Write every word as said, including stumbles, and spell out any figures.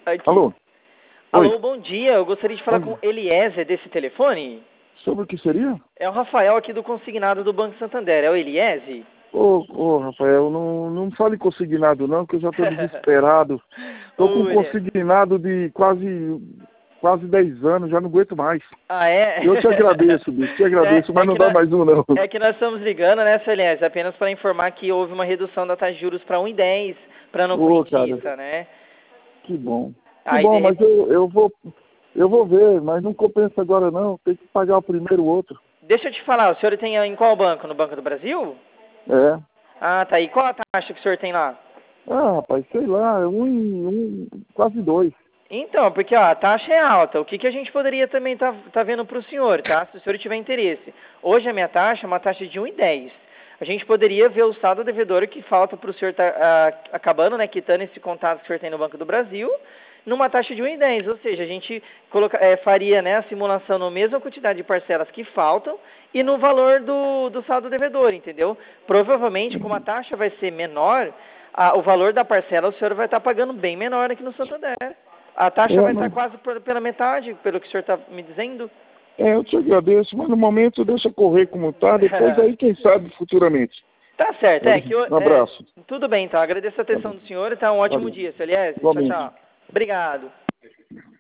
Aqui. Alô? Alô, Oi. bom dia. Eu gostaria de falar Oi. com Eliezer desse telefone. Sobre o que seria? É o Rafael aqui do Consignado do Banco Santander. É o Eliezer? Ô, ô, Rafael, não, não fale consignado não, que eu já estou desesperado. Estou com Ô, Eliezer. consignado de quase, quase dez anos, já não aguento mais. Ah, é? Eu te agradeço, bicho, te agradeço, É, mas é não que dá nós, mais um não. é que nós estamos ligando, né, seu Eliezer? Apenas para informar que houve uma redução da taxa de juros para um vírgula dez para não Ô, cara, correntista, né? que bom. Que Aí, de bom, mas repente... eu, eu vou eu vou ver, mas não compensa agora não, tem que pagar o primeiro outro. Deixa eu te falar, o senhor tem em qual banco? No Banco do Brasil? É. Ah, tá. E qual a taxa que o senhor tem lá? Ah, rapaz, sei lá, um, em- um quase dois. Então, porque ó, a taxa é alta. O que, que a gente poderia também tá, tá vendo para o senhor, tá? Se o senhor tiver interesse. Hoje a minha taxa é uma taxa de um vírgula dez. A gente poderia ver o saldo devedor que falta para o senhor tá, ah, acabando, né, quitando esse contato que o senhor tem no Banco do Brasil, numa taxa de um vírgula dez. Ou seja, a gente coloca, é, faria, né, a simulação na mesma quantidade de parcelas que faltam e no valor do, do saldo devedor, entendeu? Provavelmente, como a taxa vai ser menor, a, o valor da parcela o senhor vai estar pagando bem menor aqui no Santander. A taxa É, vai estar mas, quase por, pela metade, pelo que o senhor está me dizendo. é, eu te agradeço, mas no momento deixa correr como tá, depois aí quem sabe futuramente. Tá certo, é que eu, Um é, abraço. tudo bem, então. Agradeço a atenção do senhor e tá um ótimo Valeu. dia, seu Eliezer. Tchau, Igualmente. tchau. Obrigado.